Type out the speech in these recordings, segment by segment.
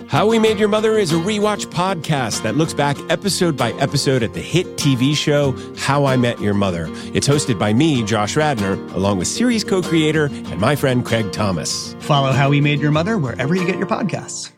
How We Made Your Mother is a rewatch podcast that looks back episode by episode at the hit TV show How I Met Your Mother. It's hosted by me, Josh Radnor, along with series co-creator and my friend Craig Thomas. Follow How We Made Your Mother wherever you get your podcasts.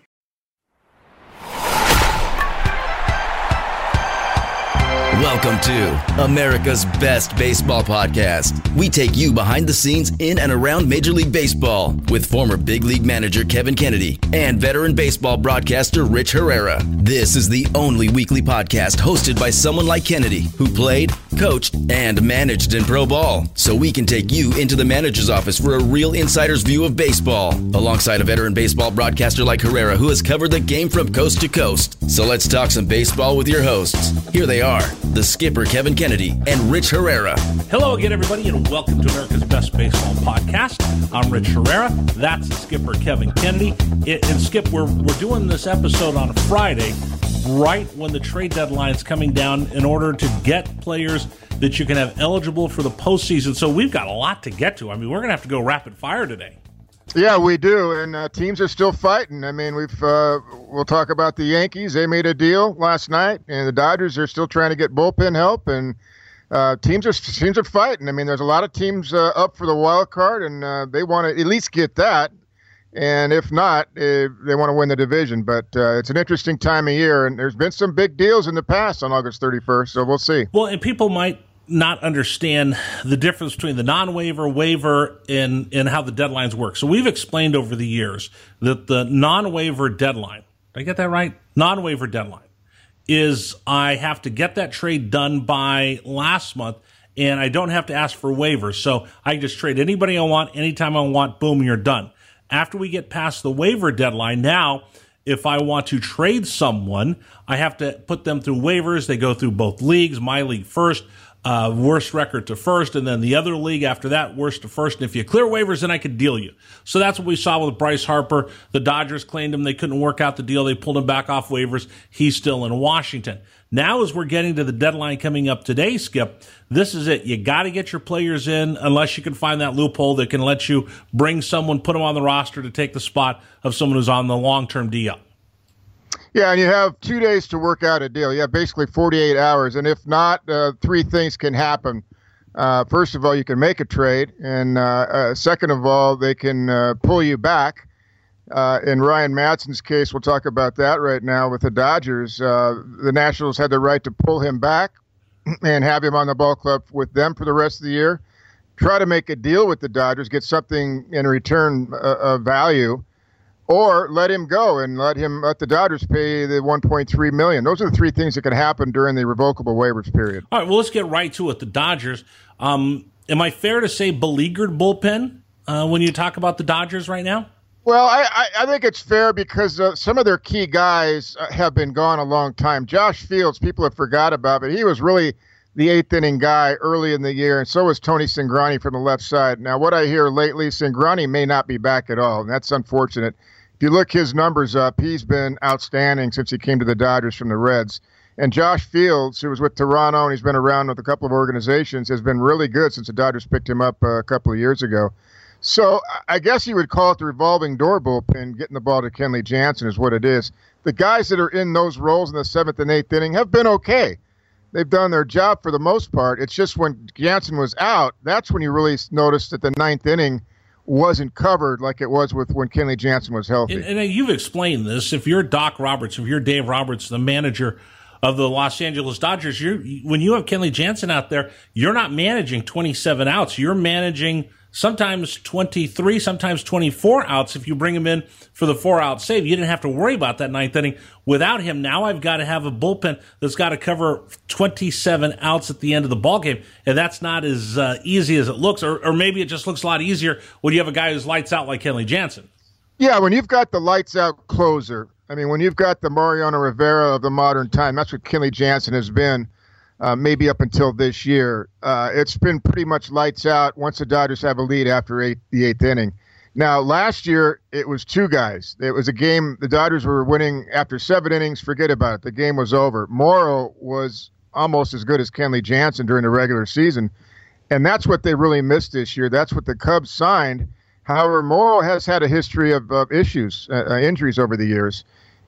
Welcome to America's Best Baseball Podcast. We take you behind the scenes in and around Major League Baseball with former big league manager Kevin Kennedy and veteran baseball broadcaster Rich Herrera. This is the only weekly podcast hosted by someone like Kennedy who played, coached, and managed in pro ball. So we can take you into the manager's office for a real insider's view of baseball, alongside a veteran baseball broadcaster like Herrera who has covered the game from coast to coast. So let's talk some baseball with your hosts. Here they are, the skipper Kevin Kennedy and Rich Herrera. Hello again, everybody, and welcome to America's Best Baseball Podcast. I'm Rich Herrera. That's the skipper Kevin Kennedy. And Skip, we're doing this episode on a Friday, right when the trade deadline's coming down, in order to get players that you can have eligible for the postseason. So we've got a lot to get to. I mean, we're going to have to go rapid fire today. Yeah, we do, and teams are still fighting. I mean, we'll talk about the Yankees. They made a deal last night, and the Dodgers are still trying to get bullpen help, and teams are fighting. I mean, there's a lot of teams up for the wild card, and they want to at least get that, and if not, they want to win the division. But it's an interesting time of year, and there's been some big deals in the past on August 31st, so we'll see. Well, and people might not understand the difference between the non-waiver, waiver, and how the deadlines work. So we've explained over the years that the non-waiver deadline, did I get that right? Non-waiver deadline is I have to get that trade done by last month, and I don't have to ask for waivers. So I just trade anybody I want, anytime I want, boom, you're done. After we get past the waiver deadline, now if I want to trade someone, I have to put them through waivers. They go through both leagues, my league first, worst record to first, and then the other league after that, worst to first. And if you clear waivers, then I could deal you. So that's what we saw with Bryce Harper. The Dodgers claimed him. They couldn't work out the deal. They pulled him back off waivers. He's still in Washington. Now, as we're getting to the deadline coming up today, Skip, this is it. You got to get your players in, unless you can find that loophole that can let you bring someone, put them on the roster to take the spot of someone who's on the long-term DL. Yeah, and you have 2 days to work out a deal. You have basically 48 hours, and if not, three things can happen. First of all, you can make a trade, and second of all, they can pull you back. In Ryan Matson's case, we'll talk about that right now with the Dodgers. The Nationals had the right to pull him back and have him on the ball club with them for the rest of the year. Try to make a deal with the Dodgers, get something in return of value, or let him go and let the Dodgers pay the $1.3 million. Those are the three things that can happen during the revocable waivers period. All right, well, let's get right to it. The Dodgers. Am I fair to say beleaguered bullpen when you talk about the Dodgers right now? Well, I think it's fair because some of their key guys have been gone a long time. Josh Fields, people have forgot about, but he was really the eighth inning guy early in the year, and so was Tony Cingrani from the left side. Now, what I hear lately, Cingrani may not be back at all, and that's unfortunate. If you look his numbers up, he's been outstanding since he came to the Dodgers from the Reds. And Josh Fields, who was with Toronto and he's been around with a couple of organizations, has been really good since the Dodgers picked him up a couple of years ago. So I guess you would call it the revolving door bullpen. Getting the ball to Kenley Jansen is what it is. The guys that are in those roles in the seventh and eighth inning have been okay. They've done their job for the most part. It's just when Jansen was out, that's when you really noticed that the ninth inning wasn't covered like it was with when Kenley Jansen was healthy. And you've explained this. If you're Doc Roberts, if you're Dave Roberts, the manager of the Los Angeles Dodgers, when you have Kenley Jansen out there, you're not managing 27 outs. You're managing sometimes 23, sometimes 24 outs if you bring him in for the 4-out save. You didn't have to worry about that ninth inning. Without him, now I've got to have a bullpen that's got to cover 27 outs at the end of the ballgame, and that's not as easy as it looks, or maybe it just looks a lot easier when you have a guy who's lights out like Kenley Jansen. Yeah, when you've got the lights out closer, I mean, when you've got the Mariano Rivera of the modern time, that's what Kenley Jansen has been. Maybe up until this year. It's been pretty much lights out once the Dodgers have a lead after the eighth inning. Now, last year, it was two guys. It was a game the Dodgers were winning after 7 innings. Forget about it. The game was over. Morrow was almost as good as Kenley Jansen during the regular season, and that's what they really missed this year. That's what the Cubs signed. However, Morrow has had a history of issues, injuries over the years.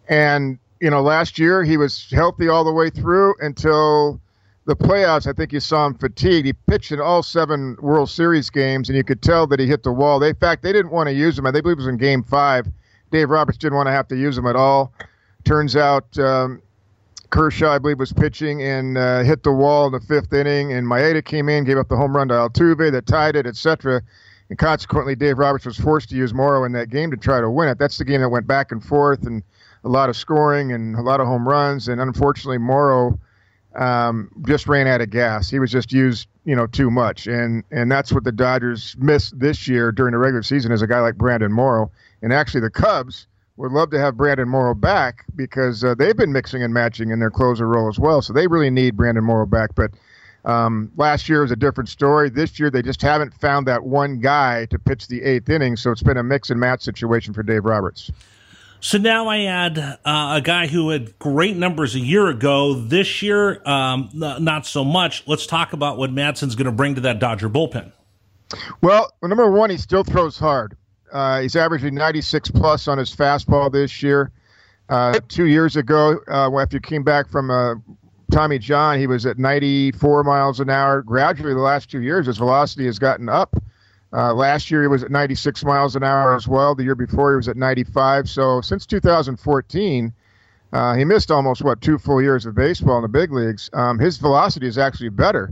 And, last year he was healthy all the way through until the playoffs. I think you saw him fatigued. He pitched in all 7 World Series games, and you could tell that he hit the wall. In fact, they didn't want to use him. I believe it was in Game 5. Dave Roberts didn't want to have to use him at all. Turns out Kershaw, I believe, was pitching and hit the wall in the 5th inning, and Maeda came in, gave up the home run to Altuve that tied it, etc. And consequently, Dave Roberts was forced to use Morrow in that game to try to win it. That's the game that went back and forth and a lot of scoring and a lot of home runs. And unfortunately, Morrow just ran out of gas. He was just used, too much. And that's what the Dodgers missed this year during the regular season, is a guy like Brandon Morrow. And actually, the Cubs would love to have Brandon Morrow back because they've been mixing and matching in their closer role as well. So they really need Brandon Morrow back. But last year was a different story. This year, they just haven't found that one guy to pitch the 8th inning. So it's been a mix and match situation for Dave Roberts. So now I add a guy who had great numbers a year ago. This year, not so much. Let's talk about what Madsen's going to bring to that Dodger bullpen. Well, number one, he still throws hard. He's averaging 96 plus on his fastball this year. 2 years ago, after he came back from Tommy John, he was at 94 miles an hour. Gradually, the last 2 years, his velocity has gotten up. Last year, he was at 96 miles an hour as well. The year before, he was at 95. So since 2014, he missed almost, 2 full years of baseball in the big leagues. His velocity is actually better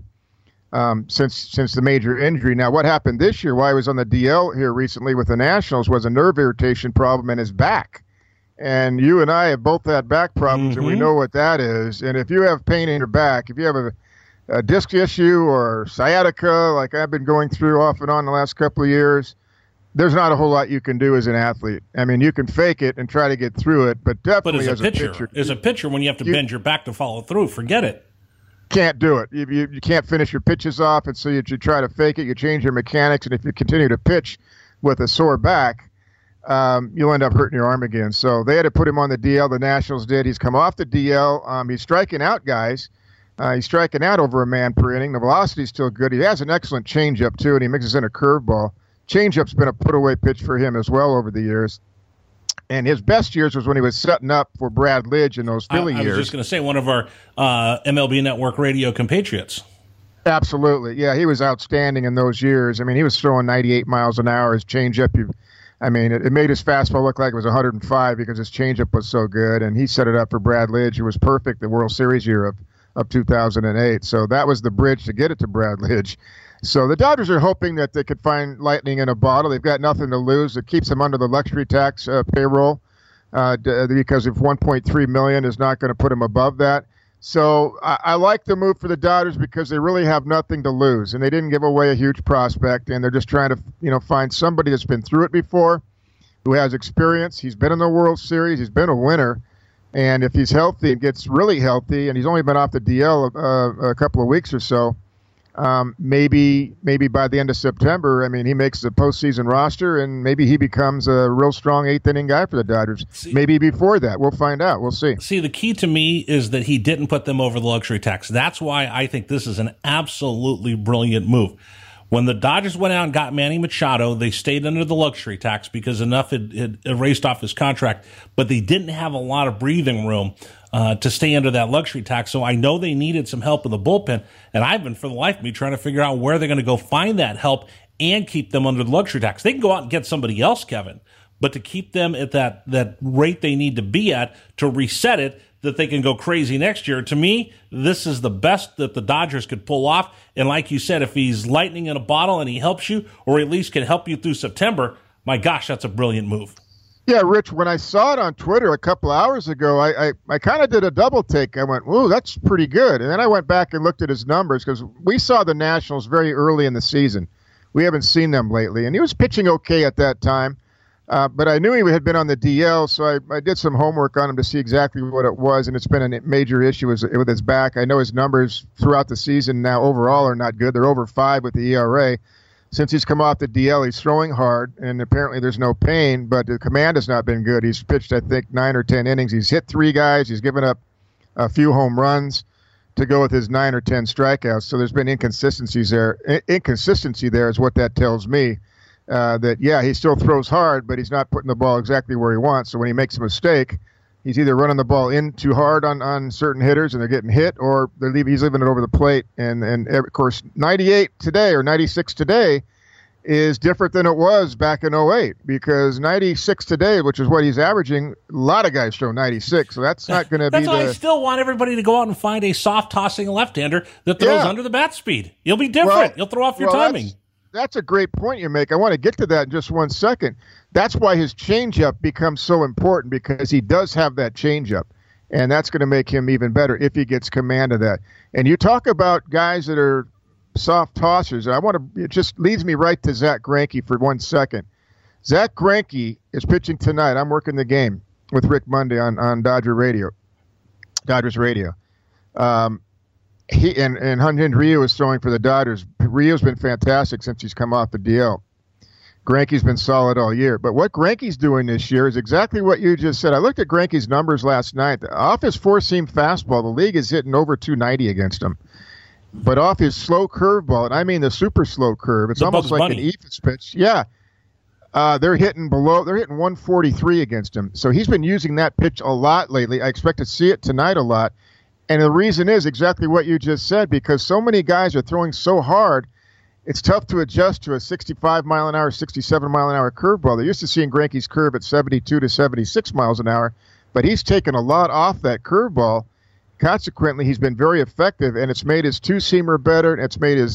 since the major injury. Now, what happened this year, while he was on the DL here recently with the Nationals, was a nerve irritation problem in his back. And you and I have both had back problems, and we know what that is. And if you have pain in your back, if you have a disc issue or sciatica, like I've been going through off and on the last couple of years, there's not a whole lot you can do as an athlete. I mean, you can fake it and try to get through it, but definitely as a pitcher, when you have to bend your back to follow through, forget it. Can't do it. You can't finish your pitches off, and so you try to fake it. You change your mechanics, and if you continue to pitch with a sore back, you'll end up hurting your arm again. So they had to put him on the DL. The Nationals did. He's come off the DL. He's striking out guys. He's striking out over a man per inning. The velocity's still good. He has an excellent changeup, too, and he mixes in a curveball. Changeup's been a put-away pitch for him as well over the years. And his best years was when he was setting up for Brad Lidge in those Philly years. I was just going to say, one of our MLB Network radio compatriots. Absolutely. Yeah, he was outstanding in those years. I mean, he was throwing 98 miles an hour. His changeup, it made his fastball look like it was 105 because his changeup was so good. And he set it up for Brad Lidge, who was perfect the World Series year of 2008. So that was the bridge to get it to Brad Lidge. So the Dodgers are hoping that they could find lightning in a bottle. They've got nothing to lose. It keeps them under the luxury tax payroll because if $1.3 million is not going to put them above that. So I like the move for the Dodgers because they really have nothing to lose, and they didn't give away a huge prospect, and they're just trying to find somebody that's been through it before, who has experience. He's been in the World Series. He's been a winner. And if he's healthy and gets really healthy, and he's only been off the DL a couple of weeks or so, maybe by the end of September, he makes the postseason roster, and maybe he becomes a real strong 8th inning guy for the Dodgers. Maybe before that. We'll find out. We'll see. See, the key to me is that he didn't put them over the luxury tax. That's why I think this is an absolutely brilliant move. When the Dodgers went out and got Manny Machado, they stayed under the luxury tax because enough had erased off his contract, but they didn't have a lot of breathing room to stay under that luxury tax. So I know they needed some help in the bullpen, and I've been, for the life of me, trying to figure out where they're going to go find that help and keep them under the luxury tax. They can go out and get somebody else, Kevin, but to keep them at that rate they need to be at to reset it, that they can go crazy next year. To me, this is the best that the Dodgers could pull off. And like you said, if he's lightning in a bottle and he helps you, or at least can help you through September, my gosh, that's a brilliant move. Yeah, Rich, when I saw it on Twitter a couple hours ago, I kind of did a double take. I went, "Ooh, that's pretty good." And then I went back and looked at his numbers because we saw the Nationals very early in the season. We haven't seen them lately. And he was pitching okay at that time. But I knew he had been on the DL, so I did some homework on him to see exactly what it was, and it's been a major issue with his back. I know his numbers throughout the season now overall are not good. They're over 5 with the ERA. Since he's come off the DL, he's throwing hard, and apparently there's no pain, but the command has not been good. He's pitched, I think, 9 or 10 innings. He's hit 3 guys. He's given up a few home runs to go with his 9 or 10 strikeouts, so there's been inconsistencies there. Inconsistency there is what that tells me. That he still throws hard, but he's not putting the ball exactly where he wants. So when he makes a mistake, He's either running the ball in too hard on certain hitters and they're getting hit, or he's leaving it over the plate. And of course, 98 today or 96 today is different than it was back in 08, because 96 today, which is what he's averaging, a lot of guys show 96. So that's not going to be That's why I still want everybody to go out and find a soft-tossing left-hander that throws under the bat speed. You'll be different. You'll throw off your timing. That's a great point you make. I want to get to that in just 1 second. That's why his changeup becomes so important, because he does have that changeup, and that's going to make him even better if he gets command of that. And you talk about guys that are soft tossers. It just leads me right to Zach Greinke for 1 second. Zach Greinke is pitching tonight. I'm working the game with Rick Monday on Dodgers radio. He and Hyun-Jin Ryu is throwing for the Dodgers. Ryu's been fantastic since he's come off the DL. Greinke's been solid all year. But what Greinke's doing this year is exactly what you just said. I looked at Greinke's numbers last night. Off his four-seam fastball, the league is hitting over 290 against him. But off his slow curveball, and I mean the super slow curve, it's almost like an Ephus pitch. Yeah. They're hitting 143 against him. So he's been using that pitch a lot lately. I expect to see it tonight a lot. And the reason is exactly what you just said, because so many guys are throwing so hard, it's tough to adjust to a 65 mile an hour, 67 mile an hour curveball. They're used to seeing Greinke's curve at 72 to 76 miles an hour, but he's taken a lot off that curveball. Consequently, he's been very effective, and it's made his two-seamer better. It's made his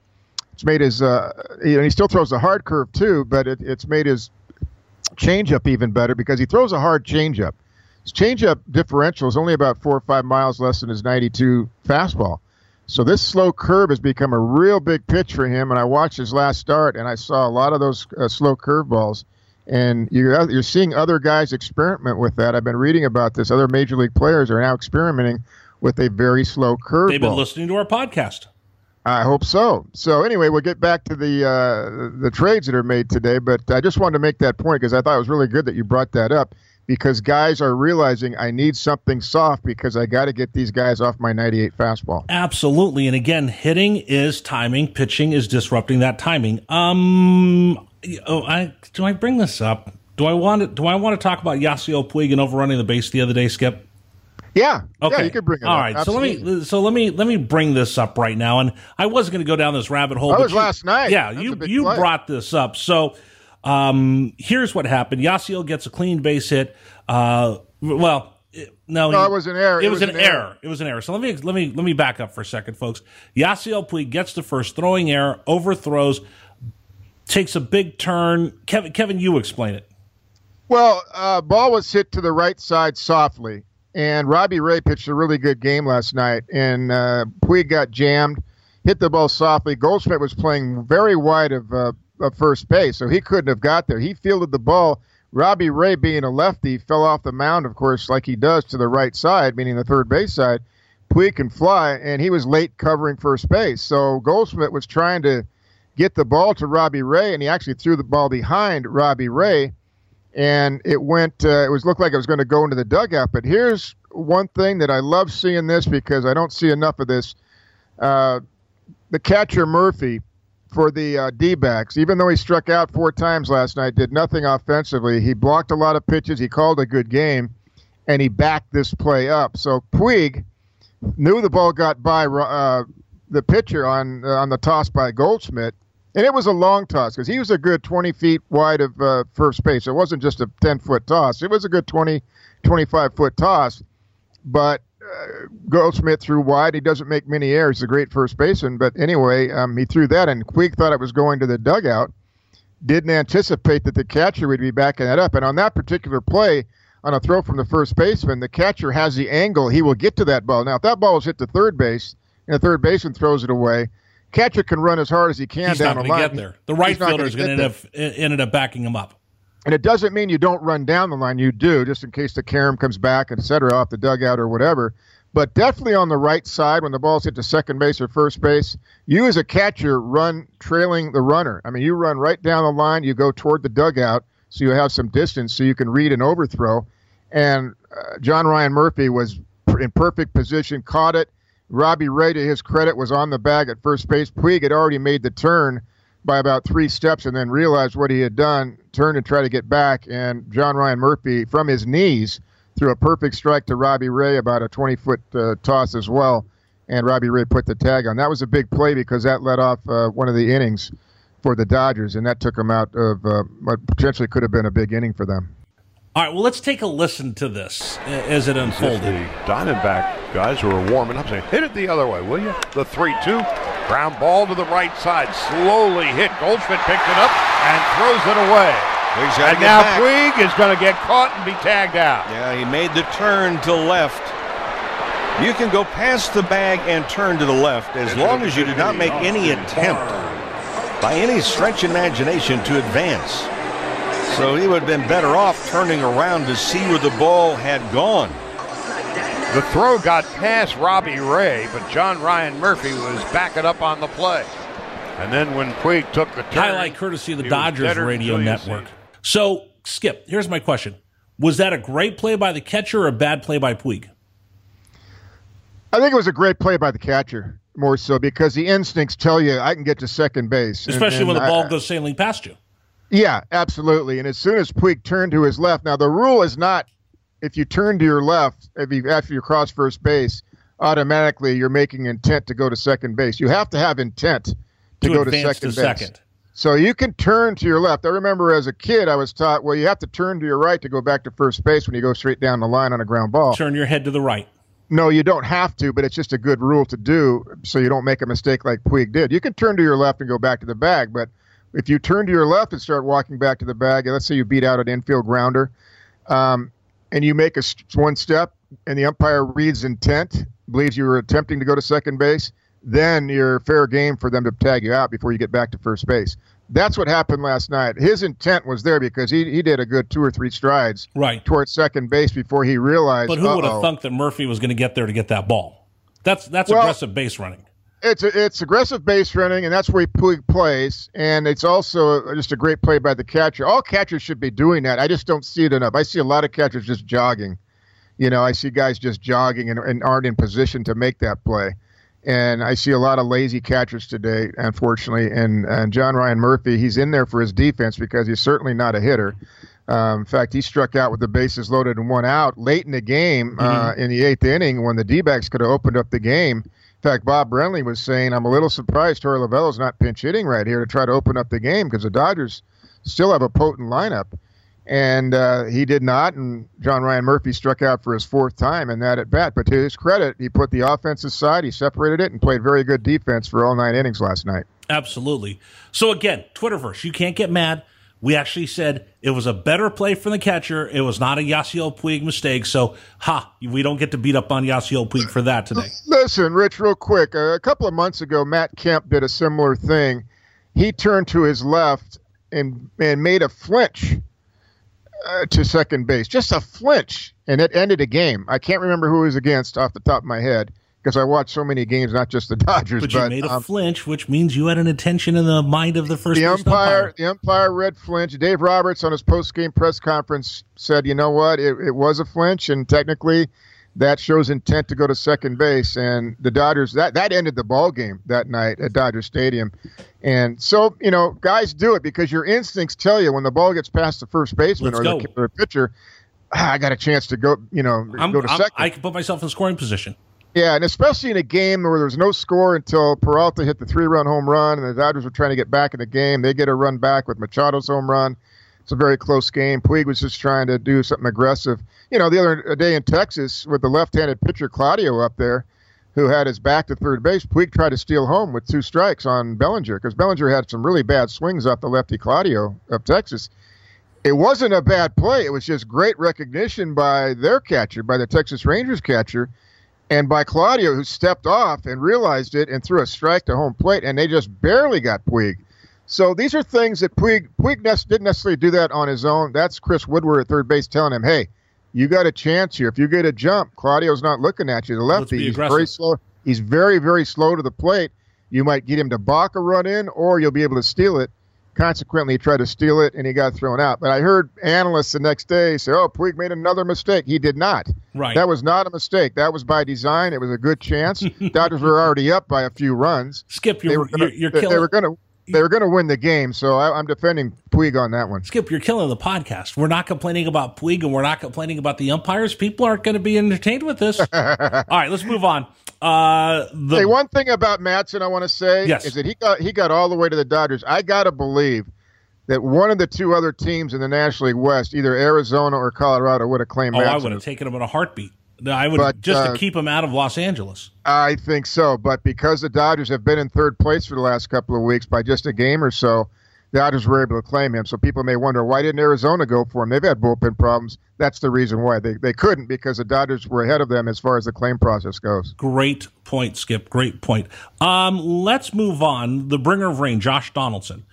he still throws a hard curve too, but it's made his changeup even better, because he throws a hard changeup. His changeup differential is only about 4 or 5 miles less than his 92 fastball. So this slow curve has become a real big pitch for him, and I watched his last start, and I saw a lot of those slow curveballs. And you're seeing other guys experiment with that. I've been reading about this. Other major league players are now experimenting with a very slow curveball. They've been listening to our podcast. I hope so. So anyway, we'll get back to the trades that are made today, but I just wanted to make that point because I thought it was really good that you brought that up, because guys are realizing I need something soft because I got to get these guys off my 98 fastball. Absolutely. And again, hitting is timing. Pitching is disrupting that timing. Do I bring this up? Do I want to talk about Yasiel Puig and overrunning the base the other day, Skip? Yeah. Okay. Yeah, you can bring it All up. right. Absolutely. So let me bring this up right now. And I was going to go down this rabbit hole. That was last night. Yeah, you brought this up. So here's what happened. Yasiel gets a clean base hit. No, it was an error. It was an error. It was an error. So let me back up for a second, folks. Yasiel Puig gets the first throwing error, overthrows, takes a big turn. Kevin, you explain it. Well, ball was hit to the right side softly, and Robbie Ray pitched a really good game last night, and Puig got jammed, hit the ball softly. Goldschmidt was playing very wide of first base, so he couldn't have got there. He fielded the ball. Robbie Ray, being a lefty, fell off the mound, of course, like he does to the right side, meaning the third base side. Puig can fly, and he was late covering first base. So Goldschmidt was trying to get the ball to Robbie Ray, and he actually threw the ball behind Robbie Ray, and it went. Looked like it was going to go into the dugout. But here's one thing that I love seeing this, because I don't see enough of this. The catcher Murphy for the D-backs, even though he struck out 4 times last night, did nothing offensively. He blocked a lot of pitches. He called a good game, and he backed this play up. So Puig knew the ball got by the pitcher on the toss by Goldschmidt, and it was a long toss because he was a good 20 feet wide of first base. It wasn't just a 10-foot toss. It was a good 20, 25-foot toss, but Goldschmidt threw wide. He doesn't make many errors. He's a great first baseman, but anyway, he threw that, and Puig thought it was going to the dugout, didn't anticipate that the catcher would be backing that up, and on that particular play, on a throw from the first baseman, the catcher has the angle. He will get to that ball. Now, if that ball is hit to third base, and the third baseman throws it away, catcher can run as hard as he can down the line. He's not going to get there. The right fielder is going to end up backing him up. And it doesn't mean you don't run down the line. You do, just in case the carom comes back, et cetera, off the dugout or whatever. But definitely on the right side, when the ball's hit to second base or first base, you as a catcher run trailing the runner. I mean, you run right down the line. You go toward the dugout so you have some distance so you can read an overthrow. And John Ryan Murphy was in perfect position, caught it. Robbie Ray, to his credit, was on the bag at first base. Puig had already made the turn by about 3 steps and then realized what he had done, turned and tried to get back, and John Ryan Murphy, from his knees, threw a perfect strike to Robbie Ray, about a 20-foot toss as well, and Robbie Ray put the tag on. That was a big play because that led off one of the innings for the Dodgers, and that took them out of what potentially could have been a big inning for them. All right, well, let's take a listen to this as it unfolded. The Diamondback guys who are warming up saying, hit it the other way, will you? The 3-2, ground ball to the right side, slowly hit. Goldschmidt picks it up and throws it away. And now Puig is going to get caught and be tagged out. Yeah, he made the turn to left. You can go past the bag and turn to the left as long as you did not make any attempt by any stretch of imagination to advance. So he would have been better off turning around to see where the ball had gone. The throw got past Robbie Ray, but John Ryan Murphy was backing up on the play. And then when Puig took the turn... Highlight courtesy of the Dodgers radio network. So, Skip, here's my question. Was that a great play by the catcher or a bad play by Puig? I think it was a great play by the catcher, more so, because the instincts tell you I can get to second base. Especially when the ball goes sailing past you. Yeah, absolutely. And as soon as Puig turned to his left, now the rule is not if you turn to your left after you cross first base, automatically you're making intent to go to second base. You have to have intent to go to second base. So you can turn to your left. I remember as a kid I was taught, well, you have to turn to your right to go back to first base when you go straight down the line on a ground ball. Turn your head to the right. No, you don't have to, but it's just a good rule to do so you don't make a mistake like Puig did. You can turn to your left and go back to the bag, but if you turn to your left and start walking back to the bag, and let's say you beat out an infield grounder, and you make one step, and the umpire reads intent, believes you were attempting to go to second base, then you're fair game for them to tag you out before you get back to first base. That's what happened last night. His intent was there because he did a good 2 or 3 strides towards second base before he realized. But who would have thunk that Murphy was going to get there to get that ball? That's aggressive base running. It's aggressive base running, and that's where Puig plays. And it's also just a great play by the catcher. All catchers should be doing that. I just don't see it enough. I see a lot of catchers just jogging. I see guys just jogging and aren't in position to make that play. And I see a lot of lazy catchers today, unfortunately. And John Ryan Murphy, he's in there for his defense because he's certainly not a hitter. In fact, he struck out with the bases loaded and 1 out late in the game in the 8th inning when the D-backs could have opened up the game. In fact, Bob Brenly was saying, I'm a little surprised Torey Lovullo's not pinch hitting right here to try to open up the game because the Dodgers still have a potent lineup. And he did not, and John Ryan Murphy struck out for his 4th time in that at-bat. But to his credit, he put the offense aside, he separated it, and played very good defense for all 9 innings last night. Absolutely. So, again, Twitterverse, you can't get mad. We actually said it was a better play from the catcher. It was not a Yasiel Puig mistake. So, we don't get to beat up on Yasiel Puig for that today. Listen, Rich, real quick. A couple of months ago, Matt Kemp did a similar thing. He turned to his left and made a flinch to second base. Just a flinch, and it ended a game. I can't remember who he was against off the top of my head because I watched so many games, not just the Dodgers. But you made a flinch, which means you had an intention in the mind of the first umpire. The umpire read flinch. Dave Roberts on his post-game press conference said, you know what, it was a flinch, and technically that shows intent to go to second base. And the Dodgers, that ended the ball game that night at Dodger Stadium. And so, guys do it because your instincts tell you when the ball gets past the first baseman or the pitcher, I got a chance to go, go to second. I can put myself in scoring position. Yeah, and especially in a game where there was no score until Peralta hit the 3-run home run, and the Dodgers were trying to get back in the game. They get a run back with Machado's home run. It's a very close game. Puig was just trying to do something aggressive. The other day in Texas with the left-handed pitcher Claudio up there, who had his back to third base, Puig tried to steal home with 2 strikes on Bellinger because Bellinger had some really bad swings off the lefty Claudio of Texas. It wasn't a bad play. It was just great recognition by their catcher, by the Texas Rangers catcher, and by Claudio, who stepped off and realized it and threw a strike to home plate, and they just barely got Puig. So these are things that Puig didn't necessarily do that on his own. That's Chris Woodward at third base telling him, hey, you got a chance here. If you get a jump, Claudio's not looking at you. The lefty, he's very slow. He's very, very slow to the plate. You might get him to balk a run in, or you'll be able to steal it. Consequently, he tried to steal it, and he got thrown out. But I heard analysts the next day say, Puig made another mistake. He did not. Right. That was not a mistake. That was by design. It was a good chance. Dodgers were already up by a few runs. Skip, you're killing. they were going to win the game, so I'm defending Puig on that one. Skip, you're killing the podcast. We're not complaining about Puig, and we're not complaining about the umpires. People aren't going to be entertained with this. All right, let's move on. Hey, one thing about Madsen I want to say is that he got all the way to the Dodgers. I got to believe that one of the two other teams in the National League West, either Arizona or Colorado, would have claimed Madsen. I would have taken him in a heartbeat. I would to keep him out of Los Angeles. I think so, but because the Dodgers have been in third place for the last couple of weeks by just a game or so, the Dodgers were able to claim him. So people may wonder, why didn't Arizona go for him? They've had bullpen problems. That's the reason why. They couldn't, because the Dodgers were ahead of them as far as the claim process goes. Great point, Skip. Great point. Let's move on. The bringer of rain, Josh Donaldson.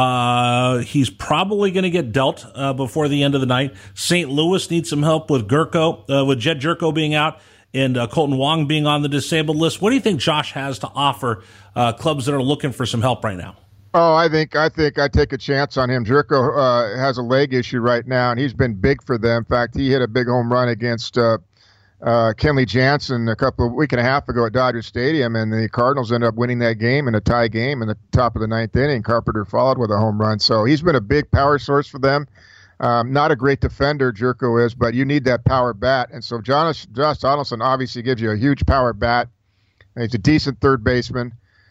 He's probably going to get dealt before the end of the night. St. Louis needs some help with with Jed Gurko being out and Colton Wong being on the disabled list. What do you think Josh has to offer clubs that are looking for some help right now? Oh, I think I take a chance on him. Gurko has a leg issue right now, and he's been big for them. In fact, he hit a big home run against Kenley Jansen a week and a half ago at Dodger Stadium, and the Cardinals ended up winning that game in a tie game in the top of the ninth inning. Carpenter followed with a home run. So he's been a big power source for them. Not a great defender, Gurko is, but you need that power bat. And so Josh Donaldson obviously gives you a huge power bat. And he's a decent third baseman.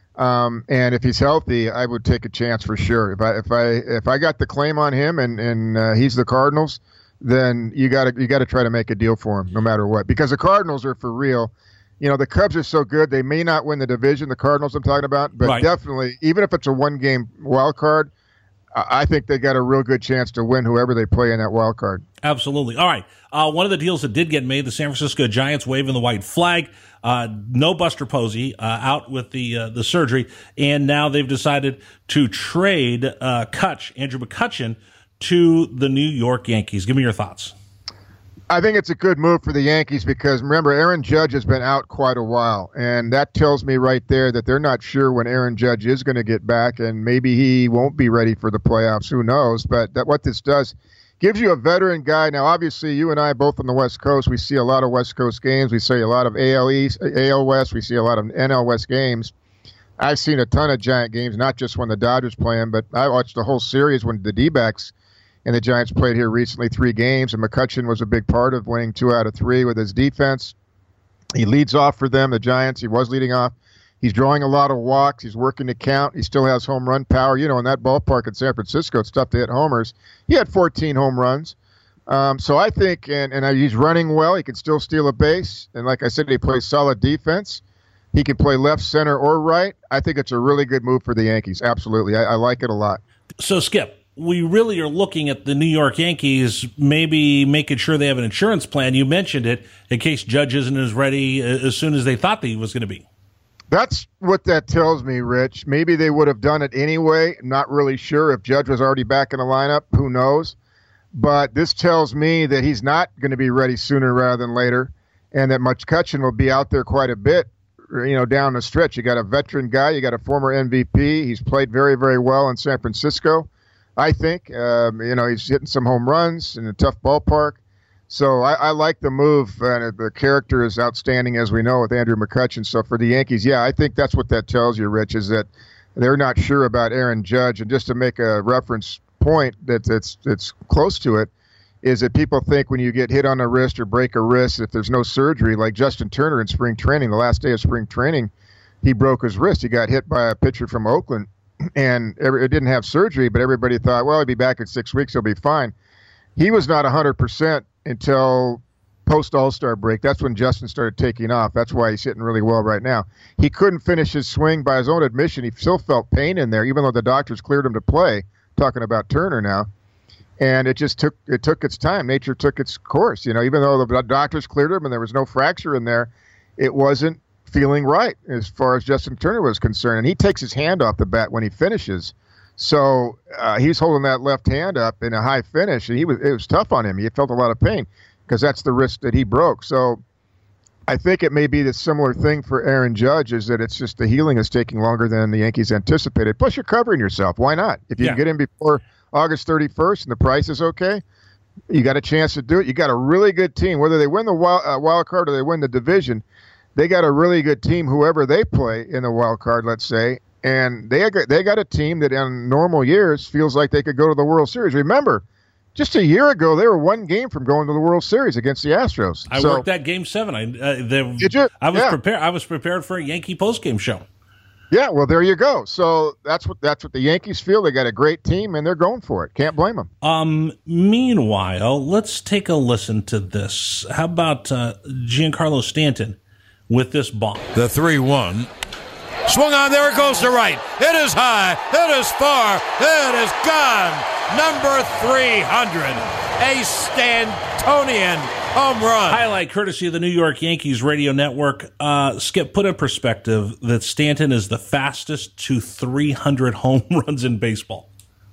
And if he's healthy, I would take a chance for sure. If I got the claim on him and he's the Cardinals, then you got to try to make a deal for him no matter what, because the Cardinals are for real. You know, the Cubs are so good, they may not win the division, the Cardinals I'm talking about, but definitely, even if it's a one-game wild card, I think they got a real good chance to win whoever they play in that wild card. Absolutely. All right. One of the deals that did get made, the San Francisco Giants waving the white flag. No Buster Posey out with the surgery, and now they've decided to trade Andrew McCutchen to the New York Yankees. Give me your thoughts. I think it's a good move for the Yankees because, remember, Aaron Judge has been out quite a while, and that tells me right there that they're not sure when Aaron Judge is going to get back, and maybe he won't be ready for the playoffs. Who knows? But what this does gives you a veteran guy. Now, obviously, you and I both on the West Coast, we see a lot of West Coast games. We see a lot of AL East, AL West. We see a lot of NL West games. I've seen a ton of Giant games, not just when the Dodgers play them, but I watched the whole series when the D-backs and the Giants played here recently, 3 games, and McCutchen was a big part of winning 2 out of 3 with his defense. He leads off for them, the Giants. He was leading off. He's drawing a lot of walks. He's working to count. He still has home run power. You know, in that ballpark in San Francisco, it's tough to hit homers. He had 14 home runs. So I think, and he's running well. He can still steal a base. And like I said, he plays solid defense. He can play left, center, or right. I think it's a really good move for the Yankees. Absolutely. I like it a lot. So, Skip, we really are looking at the New York Yankees maybe making sure they have an insurance plan. You mentioned it in case Judge isn't as ready as soon as they thought that he was going to be. That's what that tells me, Rich. Maybe they would have done it anyway. I'm not really sure if Judge was already back in the lineup. Who knows? But this tells me that he's not going to be ready sooner rather than later, and that McCutchen will be out there quite a bit, down the stretch. You got a veteran guy. You got a former MVP. He's played very, very well in San Francisco. I think, he's hitting some home runs in a tough ballpark. So I like the move, and the character is outstanding, as we know, with Andrew McCutchen. So for the Yankees, I think that's what that tells you, Rich, is that they're not sure about Aaron Judge. And just to make a reference point that's close to it, is that people think when you get hit on the wrist or break a wrist, if there's no surgery, like Justin Turner in spring training, the last day of spring training, he broke his wrist. He got hit by a pitcher from Oakland. And it didn't have surgery, but everybody thought, well, he'll be back in 6 weeks. He'll be fine. He was not 100% until post-All-Star break. That's when Justin started taking off. That's why he's hitting really well right now. He couldn't finish his swing by his own admission. He still felt pain in there, even though the doctors cleared him to play, talking about Turner now. And it took its time. Nature took its course. Even though the doctors cleared him and there was no fracture in there, it wasn't feeling right as far as Justin Turner was concerned. And he takes his hand off the bat when he finishes. So he's holding that left hand up in a high finish, and it was tough on him. He felt a lot of pain because that's the wrist that he broke. So I think it may be the similar thing for Aaron Judge, is that it's just the healing is taking longer than the Yankees anticipated. Plus, you're covering yourself. Why not? If you can get in before August 31st and the price is okay, you got a chance to do it. You got a really good team. Whether they win the wild card or they win the division, they got a really good team, whoever they play in the wild card, let's say. And they got a team that in normal years feels like they could go to the World Series. Remember, just a year ago, they were one game from going to the World Series against the Astros. I worked that Game 7. Did you? I was prepared. I was prepared for a Yankee postgame show. Yeah, well, there you go. So that's what the Yankees feel. They got a great team, and they're going for it. Can't blame them. Meanwhile, let's take a listen to this. How about Giancarlo Stanton with this bomb? The 3-1. Swung on, there it goes to right. It is high, it is far, it is gone. Number 300, a Stantonian home run. Highlight courtesy of the New York Yankees radio network. Skip, put in perspective that Stanton is the fastest to 300 home runs in baseball.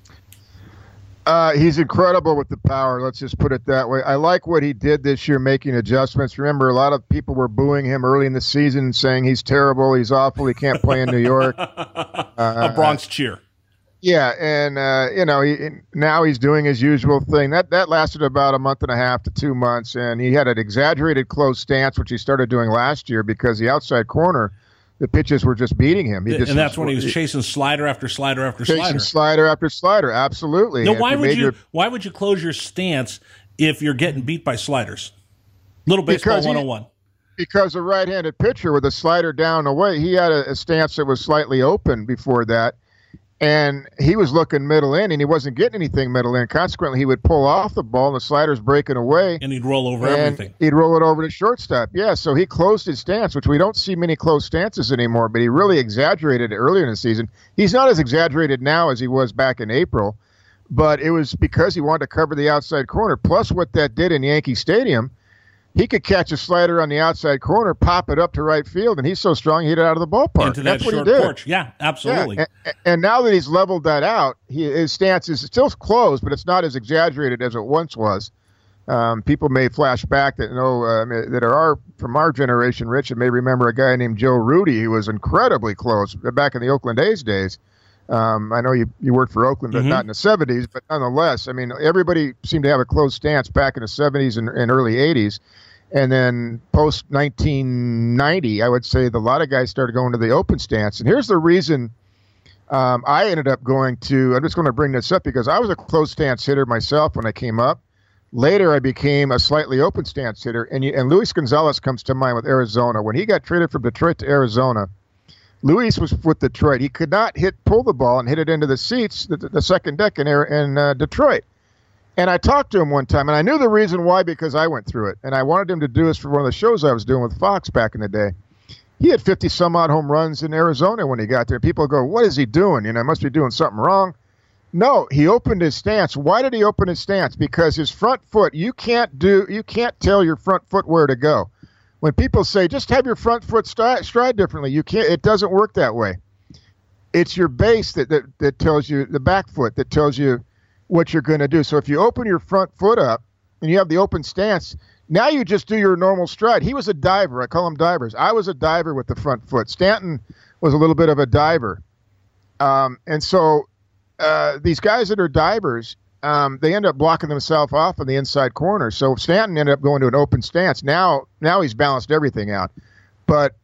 He's incredible with the power. Let's just put it that way. I like what he did this year, making adjustments. Remember, a lot of people were booing him early in the season, saying he's terrible, he's awful, he can't play in New York. A Bronx cheer. Yeah, and now he's doing his usual thing. That lasted about a month and a half to 2 months, and he had an exaggerated close stance, which he started doing last year because the outside corner, the pitches were just beating him. And that's when he was chasing slider after slider after chasing slider. Slider after slider, absolutely. Now, why would you close your stance if you're getting beat by sliders? Little Baseball 101. Because a right-handed pitcher with a slider down away, he had a stance that was slightly open before that, and he was looking middle in, and he wasn't getting anything middle in. Consequently, he would pull off the ball, and the slider's breaking away. And he'd roll over everything. He'd roll it over to shortstop. Yeah, so he closed his stance, which we don't see many closed stances anymore, but he really exaggerated it earlier in the season. He's not as exaggerated now as he was back in April, but it was because he wanted to cover the outside corner. Plus what that did in Yankee Stadium, he could catch a slider on the outside corner, pop it up to right field, and he's so strong he hit it out of the ballpark. Into that short porch. Yeah, absolutely. Yeah. And now that he's leveled that out, his stance is still closed, but it's not as exaggerated as it once was. People may flash back that that are from our generation, Rich, and may remember a guy named Joe Rudy who was incredibly close back in the Oakland A's days. I know you worked for Oakland, but not in the 70s. But nonetheless, I mean, everybody seemed to have a close stance back in the 70s and early 80s. And then post-1990, I would say a lot of guys started going to the open stance. And here's the reason I ended up going to – I'm just going to bring this up because I was a close stance hitter myself when I came up. Later, I became a slightly open stance hitter. And Luis Gonzalez comes to mind with Arizona. When he got traded from Detroit to Arizona, Luis was with Detroit. He could not pull the ball and hit it into the seats, the second deck in Detroit. And I talked to him one time, and I knew the reason why because I went through it. And I wanted him to do this for one of the shows I was doing with Fox back in the day. He had 50-some-odd home runs in Arizona when he got there. People go, what is he doing? Must be doing something wrong. No, he opened his stance. Why did he open his stance? Because his front foot, you can't tell your front foot where to go. When people say, just have your front foot stride differently, you can't. It doesn't work that way. It's your base that tells you, the back foot that tells you what you're going to do. So if you open your front foot up and you have the open stance, now you just do your normal stride. He was a diver. I call them divers. I was a diver with the front foot. Stanton was a little bit of a diver. And so these guys that are divers, they end up blocking themselves off in the inside corner. So Stanton ended up going to an open stance. Now he's balanced everything out. But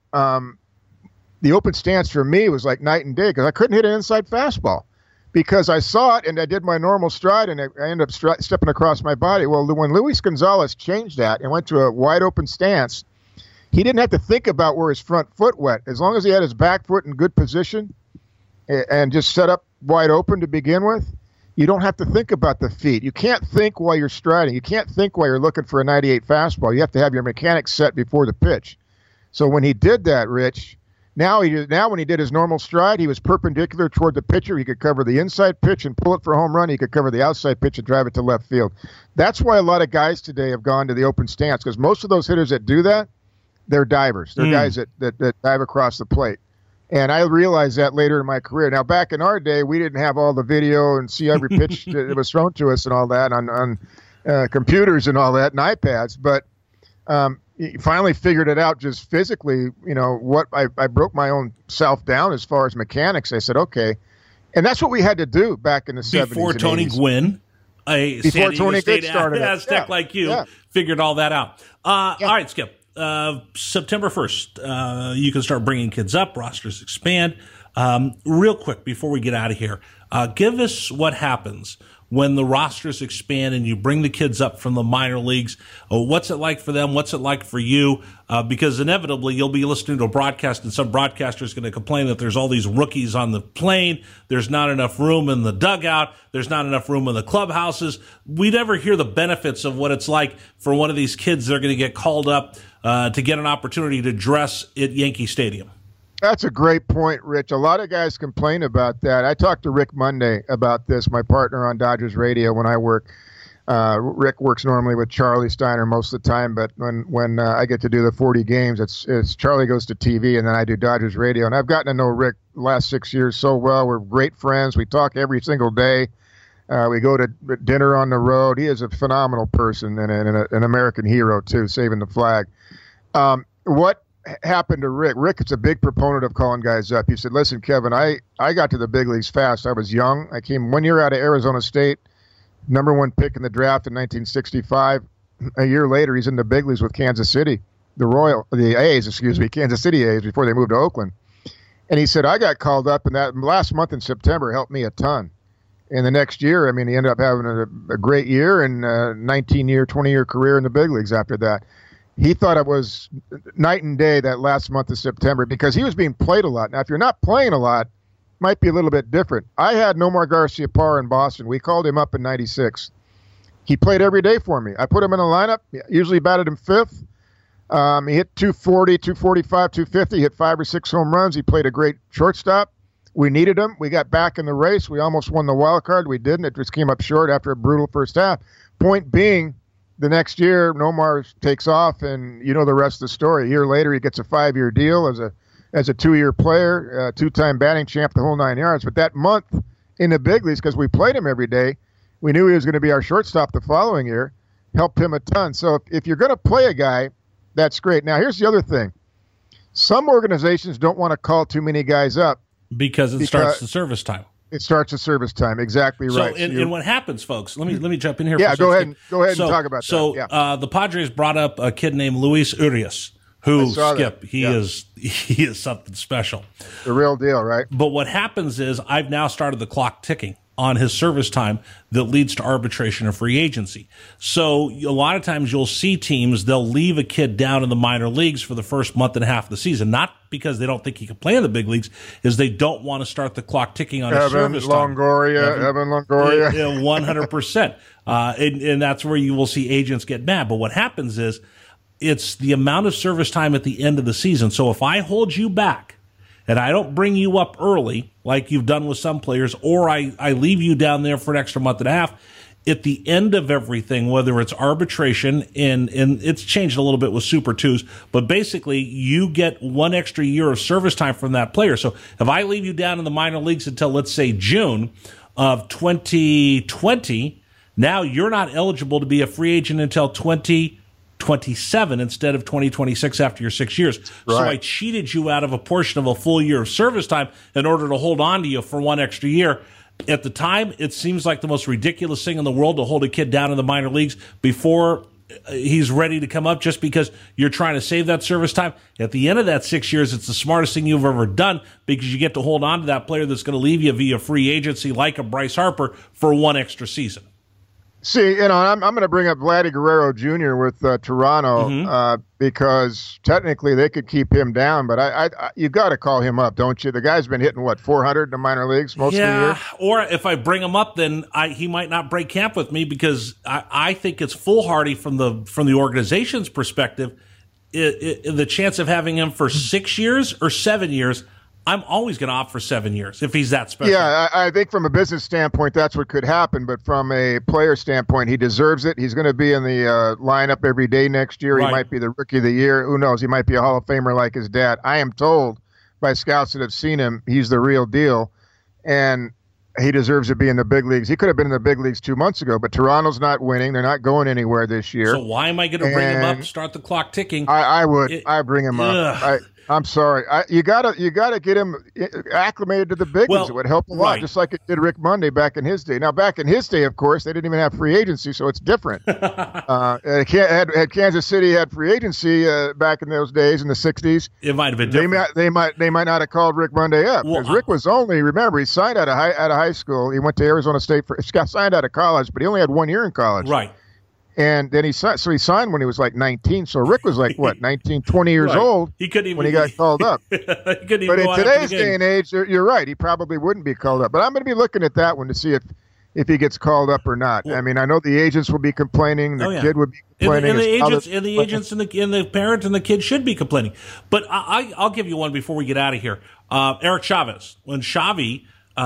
the open stance for me was like night and day because I couldn't hit an inside fastball. Because I saw it and I did my normal stride and I ended up stepping across my body. Well, when Luis Gonzalez changed that and went to a wide open stance, he didn't have to think about where his front foot went. As long as he had his back foot in good position and just set up wide open to begin with, you don't have to think about the feet. You can't think while you're striding. You can't think while you're looking for a 98 fastball. You have to have your mechanics set before the pitch. So when he did that, Rich, Now when he did his normal stride, he was perpendicular toward the pitcher. He could cover the inside pitch and pull it for a home run. He could cover the outside pitch and drive it to left field. That's why a lot of guys today have gone to the open stance because most of those hitters that do that, they're divers. They're guys that dive across the plate. And I realized that later in my career. Now, back in our day, we didn't have all the video and see every pitch that was thrown to us and all that on computers and all that and iPads. But he finally figured it out just physically. What I broke my own self down as far as mechanics. I said, okay. And that's what we had to do back in the 70s. Before Tony 80s. Gwynn, before Tony Gwynn started Aztec like you, figured all that out. All right, Skip. September 1st, you can start bringing kids up. Rosters expand. Real quick, before we get out of here, give us what happens when the rosters expand and you bring the kids up from the minor leagues. What's it like for them? What's it like for you? Because inevitably you'll be listening to a broadcast and some broadcaster is going to complain that there's all these rookies on the plane. There's not enough room in the dugout. There's not enough room in the clubhouses. We never hear the benefits of what it's like for one of these kids that are going to get called up to get an opportunity to dress at Yankee Stadium. That's a great point, Rich. A lot of guys complain about that. I talked to Rick Monday about this, my partner on Dodgers Radio when I work. Rick works normally with Charlie Steiner most of the time, but when I get to do the 40 games, it's Charlie goes to TV and then I do Dodgers Radio. And I've gotten to know Rick the last 6 years so well. We're great friends. We talk every single day. We go to dinner on the road. He is a phenomenal person and an American hero, too, saving the flag. What happened to Rick? Rick is a big proponent of calling guys up. He said, listen, Kevin, I got to the big leagues fast. I was young. I came 1 year out of Arizona State, number 1 pick in the draft in 1965. A year later, he's in the big leagues with Kansas City, Kansas City A's before they moved to Oakland. And he said, I got called up, and that last month in September helped me a ton. And the next year, I mean, he ended up having a great year and a 19-year, 20-year career in the big leagues after that. He thought it was night and day that last month of September because he was being played a lot. Now, if you're not playing a lot, it might be a little bit different. I had Nomar Garciaparra in Boston. We called him up in 96. He played every day for me. I put him in the lineup, usually batted him fifth. He hit 240, 245, 250. He hit 5 or 6 home runs. He played a great shortstop. We needed him. We got back in the race. We almost won the wild card. We didn't. It just came up short after a brutal first half. Point being, the next year, Nomar takes off, and you know the rest of the story. A year later, he gets a 5-year deal as a 2-year player, 2-time batting champ, the whole 9 yards. But that month in the big leagues, because we played him every day, we knew he was going to be our shortstop the following year, helped him a ton. So if you're going to play a guy, that's great. Now, here's the other thing. Some organizations don't want to call too many guys up. Because it starts the service time. It starts the service time. Exactly right. So, and what happens, folks? Let me jump in here. Yeah, go ahead and talk about that. So, the Padres brought up a kid named Luis Urias, who Skip. He is something special. The real deal, right? But what happens is I've now started the clock ticking on his service time that leads to arbitration and free agency. So a lot of times you'll see teams, they'll leave a kid down in the minor leagues for the first month and a half of the season, not because they don't think he can play in the big leagues, is they don't want to start the clock ticking on his service time. Evan Longoria. 100%. And that's where you will see agents get mad. But what happens is it's the amount of service time at the end of the season. So if I hold you back, and I don't bring you up early like you've done with some players, or I leave you down there for an extra month and a half, at the end of everything, whether it's arbitration, and it's changed a little bit with Super 2s, but basically you get 1 extra year of service time from that player. So if I leave you down in the minor leagues until, let's say, June of 2020, now you're not eligible to be a free agent until 2027 instead of 2026 after your 6 years. Right. So I cheated you out of a portion of a full year of service time in order to hold on to you for 1 extra year. At the time, it seems like the most ridiculous thing in the world to hold a kid down in the minor leagues before he's ready to come up just because you're trying to save that service time. At the end of that 6 years, it's the smartest thing you've ever done because you get to hold on to that player that's going to leave you via free agency like a Bryce Harper for 1 extra season. See, I'm going to bring up Vladdy Guerrero Jr. with Toronto because technically they could keep him down, but you got to call him up, don't you? The guy's been hitting, 400 in the minor leagues most of the year? Or if I bring him up, then he might not break camp with me because I think it's foolhardy from the organization's perspective. The chance of having him for 6 years or 7 years, I'm always going to opt for 7 years if he's that special. Yeah, I think from a business standpoint, that's what could happen. But from a player standpoint, he deserves it. He's going to be in the lineup every day next year. Right. He might be the rookie of the year. Who knows? He might be a Hall of Famer like his dad. I am told by scouts that have seen him, he's the real deal. And he deserves to be in the big leagues. He could have been in the big leagues 2 months ago, but Toronto's not winning. They're not going anywhere this year. So why am I going to bring him up, start the clock ticking? I would. I bring him up. I'm sorry. You gotta get him acclimated to the big ones. It would help a lot, just like it did Rick Monday back in his day. Now, back in his day, of course, they didn't even have free agency, so it's different. Had Kansas City had free agency back in those days in the '60s, it might have been different. They might not have called Rick Monday up because Rick was only, remember, he signed out of high school. He went to Arizona State he got signed out of college, but he only had 1 year in college. Right. And then he signed when he was like 19. So Rick was like, 19, 20 years old he couldn't even, when he got called up. But in today's day and age, you're right. He probably wouldn't be called up. But I'm going to be looking at that one to see if he gets called up or not. Well, I mean, I know the agents will be complaining. The kid would be complaining. And the agents and the parent and the kid should be complaining. But I'll give you one before we get out of here. Eric Chavez. When Xavi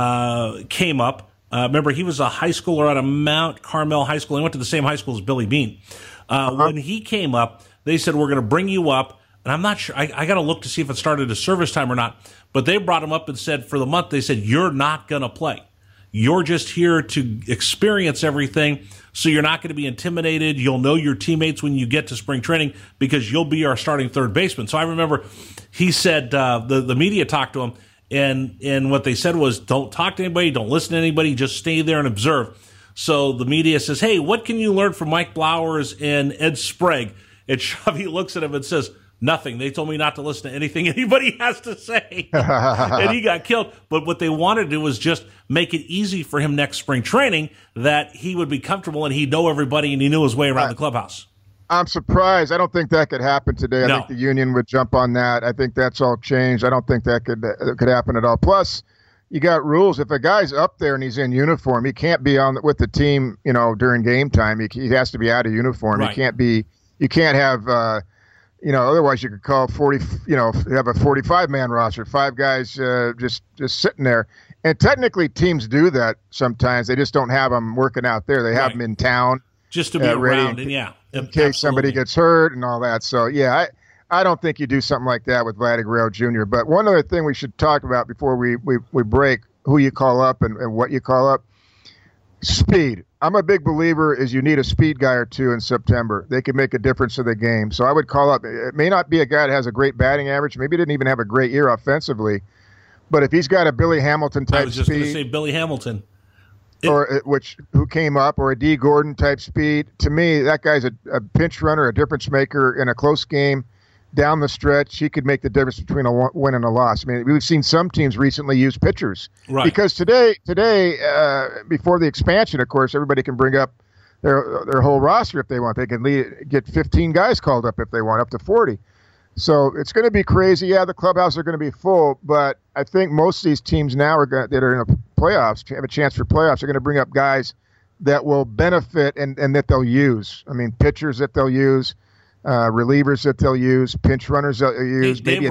came up, remember, he was a high schooler out of Mount Carmel High School. He went to the same high school as Billy Beane. When he came up, they said, we're going to bring you up. And I'm not sure. I got to look to see if it started a service time or not. But they brought him up and said for the month, they said, you're not going to play. You're just here to experience everything. So you're not going to be intimidated. You'll know your teammates when you get to spring training because you'll be our starting third baseman. So I remember he said the media talked to him. And what they said was, don't talk to anybody, don't listen to anybody, just stay there and observe. So the media says, hey, what can you learn from Mike Blowers and Ed Sprague? And Xavi looks at him and says, nothing. They told me not to listen to anything anybody has to say. And he got killed. But what they wanted to do was just make it easy for him next spring training, that he would be comfortable and he'd know everybody and he knew his way around the clubhouse. I'm surprised. I don't think that could happen today. I think the union would jump on that. I think that's all changed. I don't think that could happen at all. Plus, you got rules. If a guy's up there and he's in uniform, he can't be with the team, during game time. He has to be out of uniform. Right. He can't be. You can't have. Otherwise you could call 40. Have a 45-man roster, 5 guys just sitting there. And technically, teams do that sometimes. They just don't have them working out there. They have them in town. Just to be around, in case somebody gets hurt and all that. So, I don't think you do something like that with Vladdy Guerrero Jr. But one other thing we should talk about before we break, who you call up and what you call up, speed. I'm a big believer is you need a speed guy or two in September. They can make a difference to the game. So I would call up. It may not be a guy that has a great batting average. Maybe he didn't even have a great year offensively. But if he's got a Billy Hamilton type speed. I was just going to say Billy Hamilton. Who came up, or a D. Gordon type speed. To me, that guy's a pinch runner, a difference maker in a close game. Down the stretch, he could make the difference between a win and a loss. I mean, we've seen some teams recently use pitchers. Right. Because today, before the expansion, of course, everybody can bring up their whole roster if they want. They can get 15 guys called up if they want, up to 40. So it's going to be crazy. Yeah, the clubhouse are going to be full, but I think most of these teams now that are in the playoffs, have a chance for playoffs, are going to bring up guys that will benefit and that they'll use. I mean, pitchers that they'll use, relievers that they'll use, pinch runners that they'll use, maybe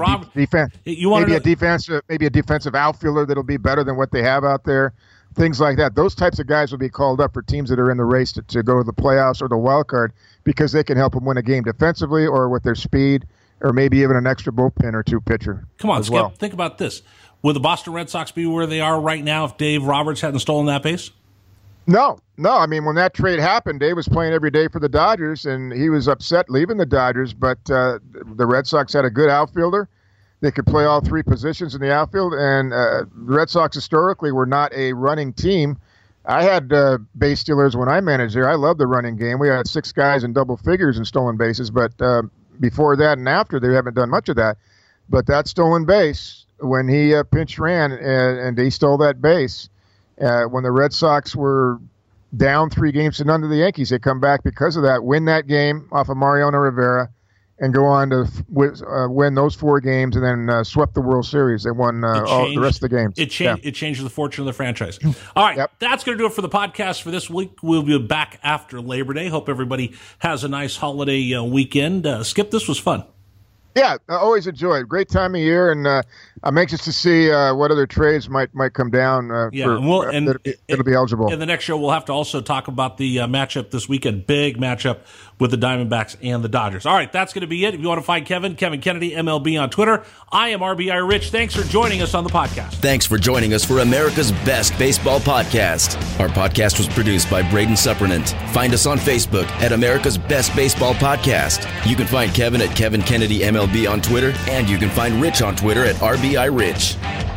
a defensive outfielder that'll be better than what they have out there. Things like that. Those types of guys will be called up for teams that are in the race to go to the playoffs or the wild card because they can help them win a game defensively or with their speed. Or maybe even an extra bullpen or two pitcher. Come on, Skip. Think about this. Would the Boston Red Sox be where they are right now if Dave Roberts hadn't stolen that base? No. I mean, when that trade happened, Dave was playing every day for the Dodgers, and he was upset leaving the Dodgers. But the Red Sox had a good outfielder. They could play all 3 positions in the outfield, and the Red Sox historically were not a running team. I had base stealers when I managed there. I loved the running game. We had 6 guys in double figures in stolen bases, but before that and after, they haven't done much of that. But that stolen base, when he pinch ran and he stole that base, when the Red Sox were down 3-0 to the Yankees, they come back because of that, win that game off of Mariano Rivera, and go on to win those 4 games, and then swept the World Series. They won all the rest of the games. It changed the fortune of the franchise. All right, That's going to do it for the podcast for this week. We'll be back after Labor Day. Hope everybody has a nice holiday weekend. Skip, this was fun. Yeah, I always enjoy it. Great time of year, and I'm anxious to see what other trades might come down. It'll be eligible. In the next show, we'll have to also talk about the matchup this weekend. Big matchup with the Diamondbacks and the Dodgers. All right, that's going to be it. If you want to find Kevin Kennedy, MLB on Twitter. I am RBI Rich. Thanks for joining us on the podcast. Thanks for joining us for America's Best Baseball Podcast. Our podcast was produced by Braden Suppernant. Find us on Facebook at America's Best Baseball Podcast. You can find Kevin at Kevin Kennedy MLB on Twitter, and you can find Rich on Twitter at RBI Rich.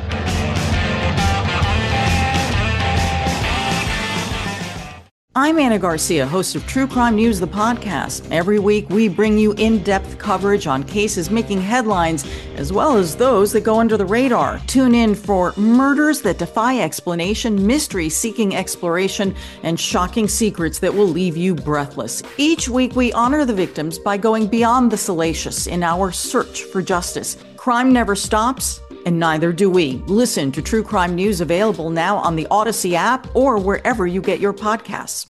I'm Anna Garcia, host of True Crime News, the podcast. Every week, we bring you in-depth coverage on cases making headlines, as well as those that go under the radar. Tune in for murders that defy explanation, mysteries seeking exploration, and shocking secrets that will leave you breathless. Each week, we honor the victims by going beyond the salacious in our search for justice. Crime never stops, and neither do we. Listen to True Crime News, available now on the Odyssey app or wherever you get your podcasts.